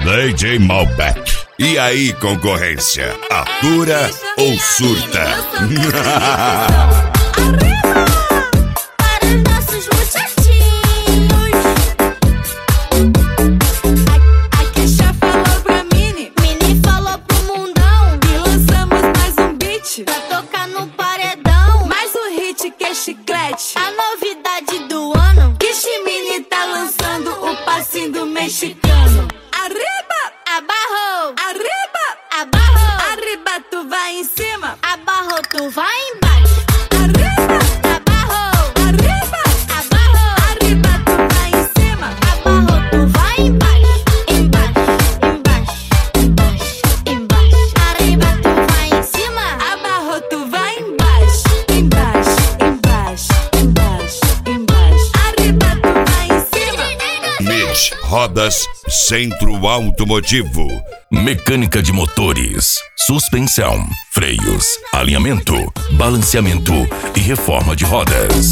DJ Malbec. E aí, concorrência, atura ou surta? Chiclete, a novidade do ano, que Chimini tá lançando o passinho do mexicano. Arriba, abarrou, arriba, abarrou, arriba tu vai em cima, abarrou tu vai embaixo. Arriba, abarrou, arriba, abarrou, arriba tu vai em cima, abarrou tu vai embaixo, embaixo, embaixo, embaixo, embaixo. Arriba tu vai em cima, abarrou tu vai embaixo, embaixo. MIT Rodas Centro Automotivo. Mecânica de motores, suspensão, freios, alinhamento, balanceamento e reforma de rodas.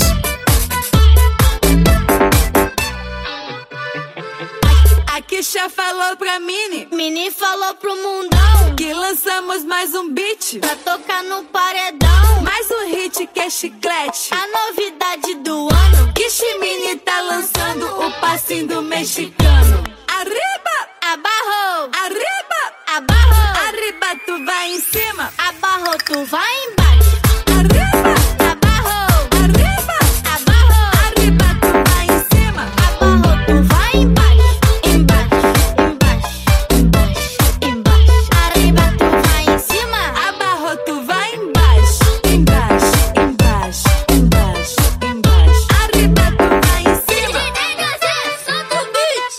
A Kisha falou pra Mini, Mini falou pro mundão, que lançamos mais um beat pra tocar no paredão. Mais um hit que é chiclete, a novidade do ano, que Chimini tá lançando o passinho do mexicano. Arriba, abarrou, arriba, abarrou, arriba tu vai em cima, abarrou tu vai embaixo. Arriba, abarrou, arriba, abarrou, arriba tu vai em cima, abarrou tu vai embaixo, embaixo, embaixo, embaixo, embaixo. Arriba tu vai em cima, abarrou tu vai embaixo, embaixo, embaixo, embaixo, embaixo. Arriba tu vai em cima. Solta o beat.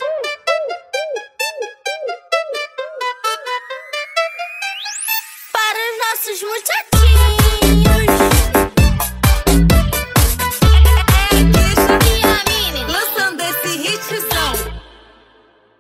Para os nossos muchachos.